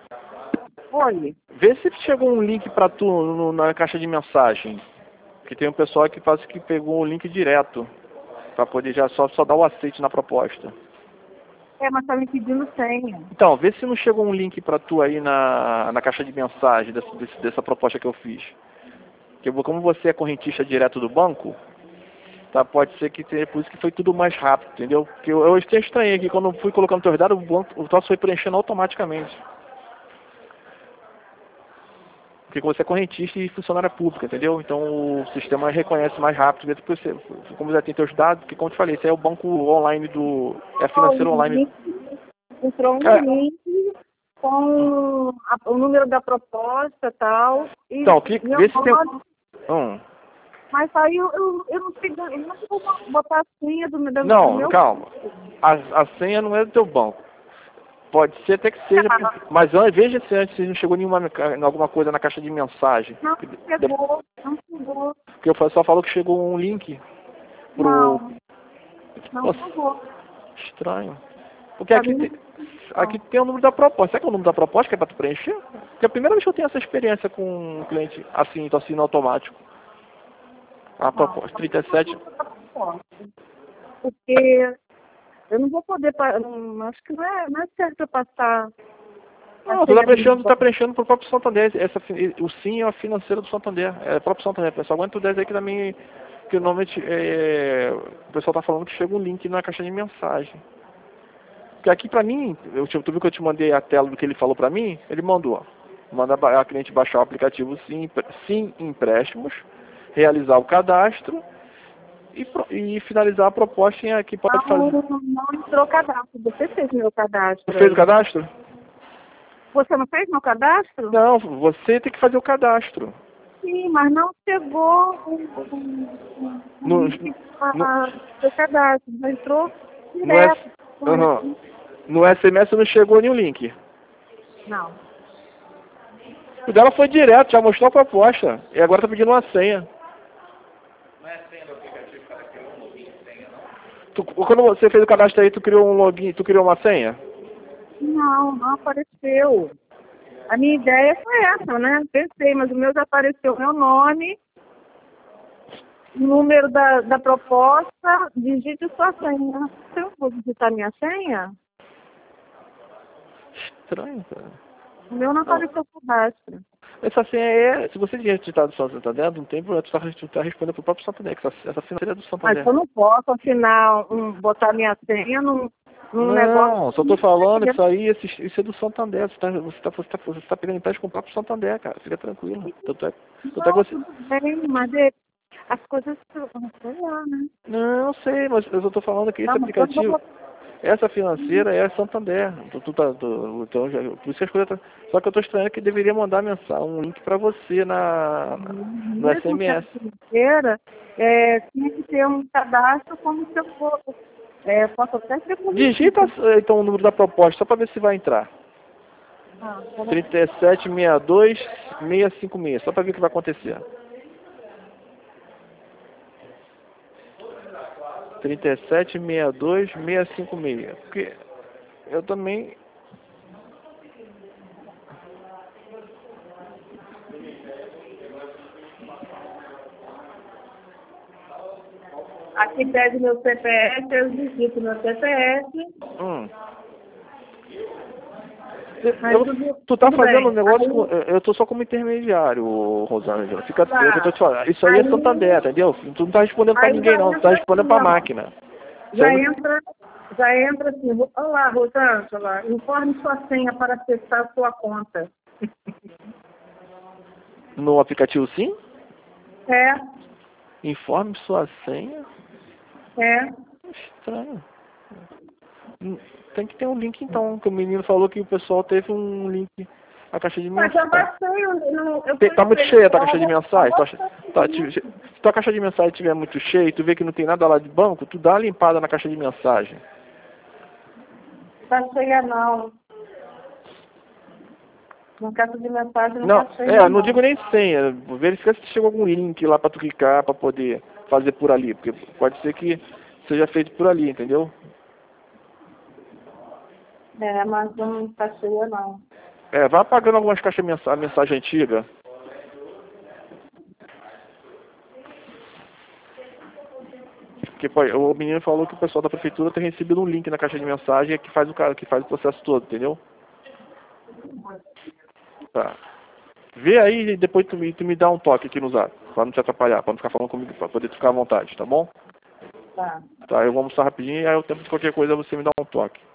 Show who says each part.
Speaker 1: Oi.
Speaker 2: Vê se chegou um link pra tu na caixa de mensagem. Que tem um pessoal que faz que pegou o link direto. Pra poder já só dar o aceite na proposta.
Speaker 1: Mas tá me pedindo senha.
Speaker 2: Então, vê se não chegou um link pra tu aí na caixa de mensagem dessa proposta que eu fiz. Porque como você é correntista direto do banco, tá, pode ser que tenha, por isso que foi tudo mais rápido, entendeu? Porque eu estranhei aqui, quando eu fui colocando teus dados, o troço foi preenchendo automaticamente. Porque você é correntista e funcionária pública, entendeu? Então o sistema reconhece mais rápido, mesmo que você, como já tem teus dados, porque como eu te falei, isso é o banco online é financeiro online.
Speaker 1: Entrou um
Speaker 2: Cara,
Speaker 1: link com o número da proposta e tal. E
Speaker 2: então, vê se tem...
Speaker 1: Mas aí eu não sei, eu não vou botar a senha do meu...
Speaker 2: Não, calma. A senha não é do teu banco. Pode ser até que seja, mas veja se antes não chegou alguma coisa na caixa de mensagem.
Speaker 1: Não chegou, não chegou.
Speaker 2: Porque eu só falou que chegou um link pro...
Speaker 1: Não chegou.
Speaker 2: Estranho. Porque aqui tem o número da proposta. Será que é o número da proposta que é para tu preencher? Porque é a primeira vez que eu tenho essa experiência com um cliente assim, então assino automático. A proposta 37.
Speaker 1: Porque eu não vou poder, acho que não é certo eu passar.
Speaker 2: Não, tu tá preenchendo pro próprio Santander. O SIM é a financeira do Santander. É o próprio Santander. Pessoal, aguenta tu 10 aí que também, que normalmente o pessoal tá falando que chega um link na caixa de mensagem. Porque aqui pra mim, tu viu que eu te mandei a tela do que ele falou pra mim? Ele mandou. Manda a cliente baixar o aplicativo Sim Empréstimos, realizar o cadastro e finalizar a proposta em aqui pode fazer.
Speaker 1: Não entrou cadastro. Você fez meu cadastro.
Speaker 2: Você fez o cadastro?
Speaker 1: Você não fez meu cadastro?
Speaker 2: Não, você tem que fazer o cadastro.
Speaker 1: Sim, mas não chegou o cadastro. Não entrou direto.
Speaker 2: No SMS não chegou nenhum link.
Speaker 1: Não.
Speaker 2: O dela foi direto, já mostrou a proposta. E agora tá pedindo uma senha. Não é a senha do aplicativo, cara, criou um login e senha, não? Quando você fez o cadastro aí, tu criou um login, tu criou uma senha?
Speaker 1: Não apareceu. A minha ideia foi essa, né? Pensei, mas o meu já apareceu meu nome, o número da proposta, digite sua senha. Se eu vou digitar minha senha?
Speaker 2: Estranho, cara.
Speaker 1: O meu não apareceu o cadastro.
Speaker 2: Essa senha se você tiver digitado só Santander, não tem problema, tu tá respondendo pro próprio Santander, que essa financeira é do Santander.
Speaker 1: Mas eu não posso assinar, botar minha senha num negócio...
Speaker 2: Não, só tô falando que isso aí, isso é do Santander. Você tá pegando empréstimo com o próprio Santander, cara. Fica tranquilo. Tanto é que você...
Speaker 1: Tudo bem, mas as coisas não sei lá, né?
Speaker 2: Não, sei, mas eu só tô falando que esse aplicativo, essa financeira é Santander. Então, por isso que as coisas... Só que eu tô estranhando que deveria mandar um link pra você no SMS.
Speaker 1: Financeira, tinha que ter um cadastro como se eu fosse... posso até ser comigo.
Speaker 2: Digita então o número da proposta, só para ver se vai entrar. 3762-656, só para ver o que vai acontecer. 3762-656. Porque eu também...
Speaker 1: Aqui pede meu CPF, eu digito meu CPF.
Speaker 2: Tu tá fazendo um negócio eu tô só como intermediário, Rosângela. Fica tranquilo, eu tô te falando. Isso aí é Santander, entendeu? Tu não tá respondendo pra ninguém não, tu tá respondendo pra máquina.
Speaker 1: Já entra assim, olá, Rosângela, informe sua senha para acessar sua conta.
Speaker 2: No aplicativo sim? Informe sua senha? Estranho. Tem que ter um link então, que o menino falou que o pessoal teve um link na caixa de mensagem.
Speaker 1: Mas eu baixei,
Speaker 2: tá muito cheia a tua caixa de mensagem? Se tua caixa de mensagem estiver muito cheia e tu vê que não tem nada lá de banco, tu dá uma limpada na caixa de mensagem.
Speaker 1: Tá cheia não. Na caixa de mensagem não tá cheia
Speaker 2: não digo nem senha. Verifica se chegou algum link lá pra tu clicar pra poder fazer por ali, porque pode ser que seja feito por ali, entendeu?
Speaker 1: Mas não tá cheia não.
Speaker 2: Vai apagando algumas caixas de mensagem antiga. Porque pô, o menino falou que o pessoal da prefeitura tem recebido um link na caixa de mensagem que faz o processo todo, entendeu? Tá. Vê aí e depois tu me dá um toque aqui no zap, pra não te atrapalhar, pra não ficar falando comigo, pra poder ficar à vontade, tá bom?
Speaker 1: Tá.
Speaker 2: Tá, eu vou almoçar rapidinho e aí o tempo de qualquer coisa você me dá um toque.